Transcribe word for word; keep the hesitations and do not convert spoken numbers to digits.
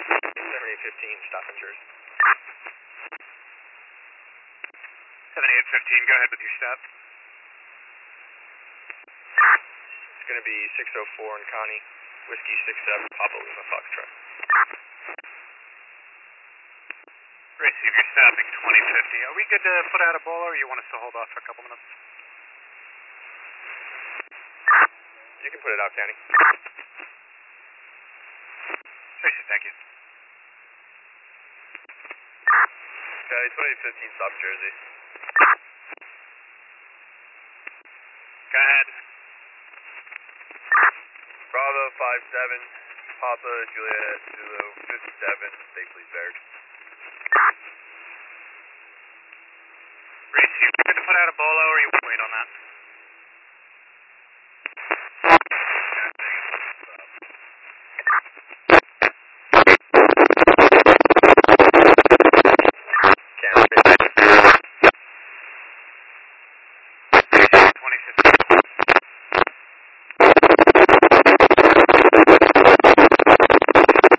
seventy-eight fifteen, stop in Jersey. seventy-eight fifteen, go ahead with your stop. It's going to be six oh four in Connie, Whiskey six seven, Papa Lima Foxtrot. Receive, you're stopping twenty fifty. Are we good to put out a bowler, or you want us to hold off for a couple minutes? You can put it out, Kenny. Tracy, thank you. Okay, twenty-eight fifteen, stop Jersey. Go ahead. Bravo five seven, Papa Juliet Zulu fifty-seven, stay please Barracks. Reese, you good to put out a bolo, or you want to wait on that? twenty fifteen.